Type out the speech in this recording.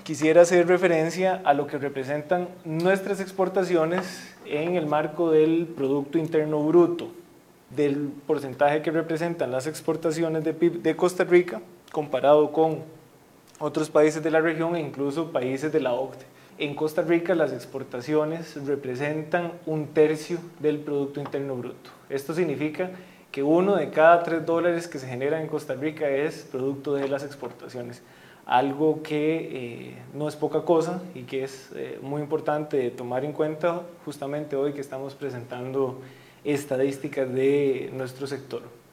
quisiera hacer referencia a lo que representan nuestras exportaciones en el marco del Producto Interno Bruto, del porcentaje que representan las exportaciones de PIB de Costa Rica comparado con otros países de la región e incluso países de la OCDE. En Costa Rica las exportaciones representan 1/3 del Producto Interno Bruto. Esto significa que 1 de cada 3 dólares que se genera en Costa Rica es producto de las exportaciones. Algo que no es poca cosa y que es muy importante tomar en cuenta justamente hoy que estamos presentando estadísticas de nuestro sector.